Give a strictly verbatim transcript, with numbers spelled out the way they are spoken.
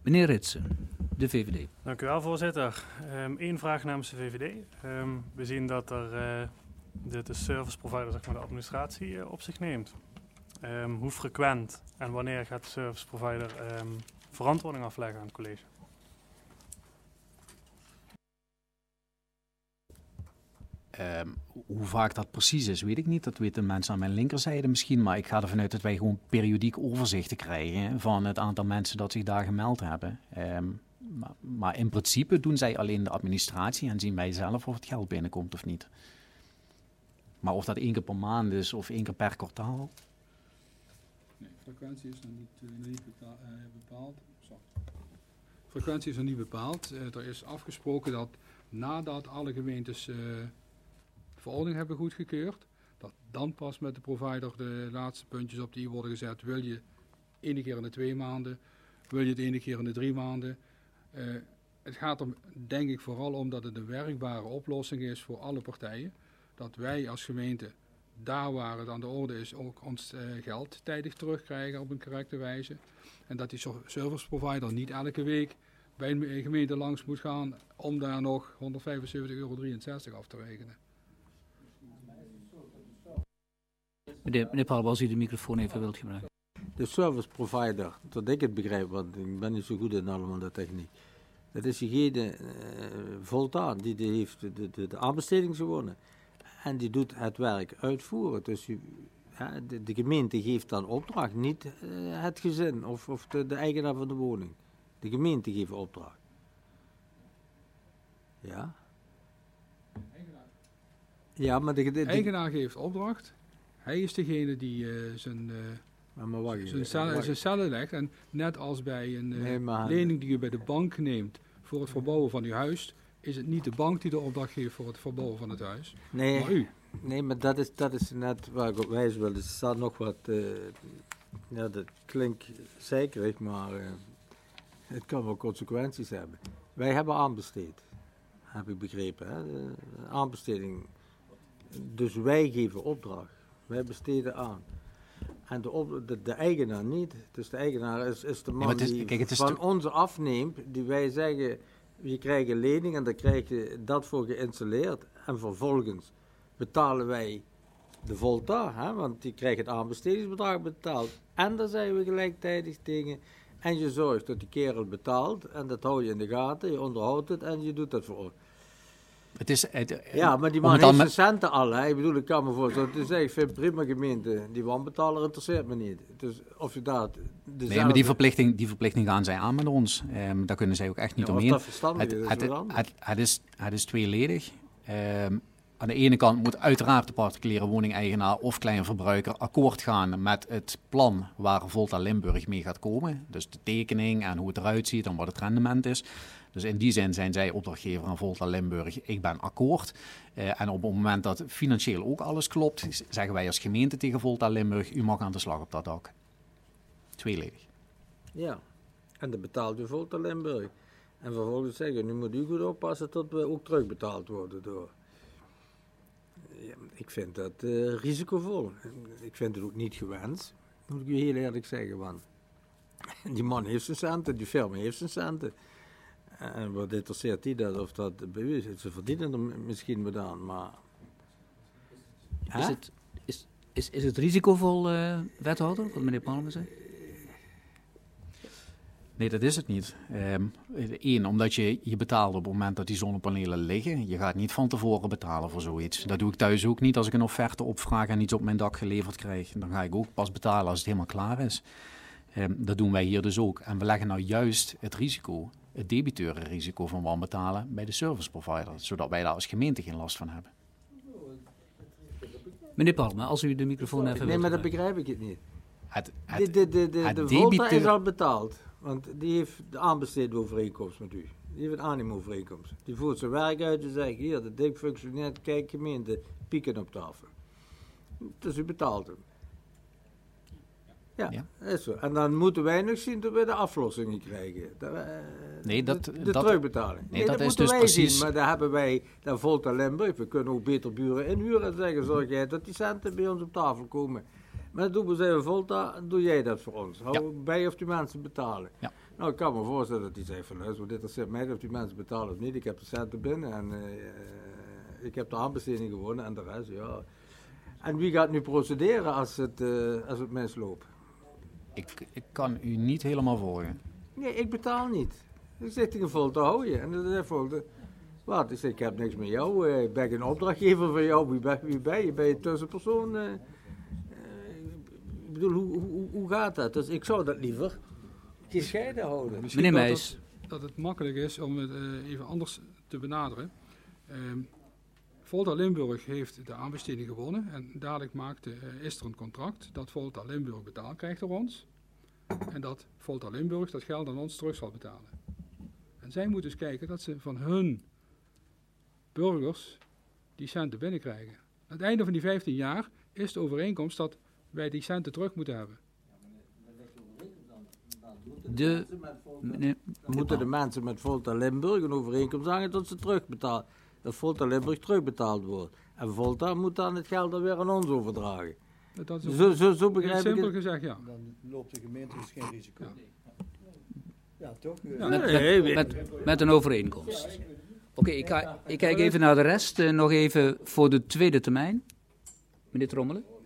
Meneer Ritsen, de V V D. Dank u wel, voorzitter. Eén um, vraag namens de V V D. Um, we zien dat er uh, de, de service provider, zeg maar, de administratie uh, op zich neemt. Um, hoe frequent en wanneer gaat de service provider um, verantwoording afleggen aan het college? Um, hoe vaak dat precies is, weet ik niet. Dat weten mensen aan mijn linkerzijde misschien. Maar ik ga ervan uit dat wij gewoon periodiek overzichten krijgen van het aantal mensen dat zich daar gemeld hebben. Um, maar, maar in principe doen zij alleen de administratie en zien wij zelf of het geld binnenkomt of niet. Maar of dat één keer per maand is of één keer per kwartaal. Nee, frequentie is nog niet, uh, niet betaal, uh, bepaald. Zo. Frequentie is nog niet bepaald. Uh, er is afgesproken dat nadat alle gemeentes uh, verordening hebben goedgekeurd, dat dan pas met de provider de laatste puntjes op de i worden gezet. Wil je ene keer in de twee maanden, wil je het ene keer in de drie maanden. Uh, het gaat er denk ik vooral om dat het een werkbare oplossing is voor alle partijen. Dat wij als gemeente, daar waar het aan de orde is, ook ons uh, geld tijdig terugkrijgen op een correcte wijze. En dat die service provider niet elke week bij een gemeente langs moet gaan om daar nog honderdvijfenzeventig euro drieënzestig af te rekenen. Meneer, meneer Palm, als u de microfoon even wilt gebruiken. De service provider, dat ik het begrijp, want ik ben niet zo goed in allemaal de techniek. Dat is diegene, uh, Volta, die, die heeft de, de, de aanbesteding gewonnen. En die doet het werk uitvoeren. Dus u, ja, de, de gemeente geeft dan opdracht, niet uh, het gezin of, of de, de eigenaar van de woning. De gemeente geeft opdracht. Ja. Eigenaar. Ja, maar de, de, de eigenaar geeft opdracht. Hij is degene die uh, zijn, uh, maar maar wacht, zijn, cellen, zijn cellen legt. En net als bij een uh, nee, maar, lening die je bij de bank neemt voor het verbouwen van uw huis, is het niet de bank die de opdracht geeft voor het verbouwen van het huis, nee, maar u. Nee, maar dat is, dat is net waar ik op wijs wil. Er staat nog wat, uh, ja, dat klinkt zeikerig, maar uh, het kan wel consequenties hebben. Wij hebben aanbesteed, heb ik begrepen, hè? De aanbesteding. Dus wij geven opdracht, wij besteden aan. En de, op, de, de eigenaar niet. Dus de eigenaar is, is de man nee, is, die kijk, van ons afneemt, die wij zeggen, je krijgt een lening en dan krijg je dat voor geïnstalleerd. En vervolgens betalen wij de Volta, hè, want die krijgt het aanbestedingsbedrag betaald. En dan zeggen we gelijktijdig tegen, en je zorgt dat die kerel betaalt, en dat hou je in de gaten, je onderhoudt het en je doet dat voor. Het is, het, ja, maar die man heeft zijn centen al, hè. Ik bedoel, ik kan me voorstellen, dus ik vind prima gemeente, die wanbetaler interesseert me niet. Dus of je dat... Nee, maar die verplichting, die verplichting gaan zij aan met ons. Um, daar kunnen zij ook echt niet ja, omheen. Dat verstandig het, is, het, het, het, het, is, het is tweeledig. Um, aan de ene kant moet uiteraard de particuliere woningeigenaar of kleinverbruiker akkoord gaan met het plan waar Volta Limburg mee gaat komen. Dus de tekening en hoe het eruit ziet en wat het rendement is. Dus in die zin zijn zij opdrachtgever aan Volta Limburg. Ik ben akkoord. Uh, en op het moment dat financieel ook alles klopt, zeggen wij als gemeente tegen Volta Limburg, u mag aan de slag op dat dak. Tweeledig. Ja, en dan betaalt u Volta Limburg. En vervolgens zeggen, nu moet u goed oppassen tot we ook terugbetaald worden door. Ja, ik vind dat uh, risicovol. Ik vind het ook niet gewenst, moet ik u heel eerlijk zeggen. Want die man heeft zijn centen, die firma heeft zijn centen. En wat interesseert die dat of dat bij u is? Ze verdienen er misschien wat aan, maar... Is het, is, is, is het risicovol, uh, wethouder, wat meneer Palmer zei? Nee, dat is het niet. Eén, um, omdat je, je betaalt op het moment dat die zonnepanelen liggen. Je gaat niet van tevoren betalen voor zoiets. Dat doe ik thuis ook niet als ik een offerte opvraag en iets op mijn dak geleverd krijg. Dan ga ik ook pas betalen als het helemaal klaar is. Um, dat doen wij hier dus ook. En we leggen nou juist het risico, het debiteurenrisico van wanbetalen bij de service provider. Zodat wij daar als gemeente geen last van hebben. Meneer Palmer, als u de microfoon even... Nee, maar dat begrijp ik het niet. Het, het, de de, de, de, het de debiteur... Volta is al betaald. Want die heeft de aanbesteedovereenkomst met u. Die heeft een aannemovereenkomst. Die voert zijn werk uit en zegt, hier, de ding functioneert, kijk gemeente, pieken op tafel. Dus u betaalt hem. Ja, ja, is zo. En dan moeten wij nog zien dat we de aflossingen krijgen. De, uh, nee, dat, de, de dat, terugbetaling. Nee, nee, dat, dat is moeten dus wij precies... zien. Maar daar hebben wij, daar Volta Limburg, we kunnen ook beter buren inhuren en zeggen, zorg jij dat die centen bij ons op tafel komen. Maar doen we zeggen, Volta, doe jij dat voor ons. Hou Ja. bij of die mensen betalen. Ja. Nou, ik kan me voorstellen dat die zegt van, luister, dit is mij of die mensen betalen of niet. Ik heb de centen binnen en uh, ik heb de aanbesteding gewonnen en de rest, ja. En wie gaat nu procederen als het, uh, als het misloopt? Ik, ik kan u niet helemaal volgen. Nee, ik betaal niet. Ik zeg tegen Volta, hou je. En dan zegt Volta, wat? Ik zeg, ik heb niks met jou. Uh, ik ben geen opdrachtgever van jou. Wie ben, wie ben je? Ben je tussenpersoon? Uh, uh, ik bedoel, hoe, hoe, hoe gaat dat? Dus ik zou dat liever gescheiden houden. Misschien Meneer dat Meijs. het- Dat het makkelijk is om het uh, even anders te benaderen. Um, Volta Limburg heeft de aanbesteding gewonnen en dadelijk maakte, uh, is er een contract dat Volta Limburg betaald krijgt door ons. En dat Volta Limburg dat geld aan ons terug zal betalen. En zij moeten dus kijken dat ze van hun burgers die centen binnenkrijgen. Aan het einde van die vijftien jaar is de overeenkomst dat wij die centen terug moeten hebben. De, meneer, Moeten de mensen met Volta Limburg een overeenkomst aangaan dat ze terugbetaald, dat Volta Limburg terugbetaald wordt. En Volta moet dan het geld dan weer aan ons overdragen. Dat is Zo, zo, zo heel begrijp ik simpel het. gezegd, ja. Dan loopt de gemeente dus geen risico. Ja. Ja, toch? Ja. met, Nee, met, met, met een overeenkomst. Oké, ik, ga- ik kijk even naar de rest. Uh, nog even voor de tweede termijn. Meneer Trommelen.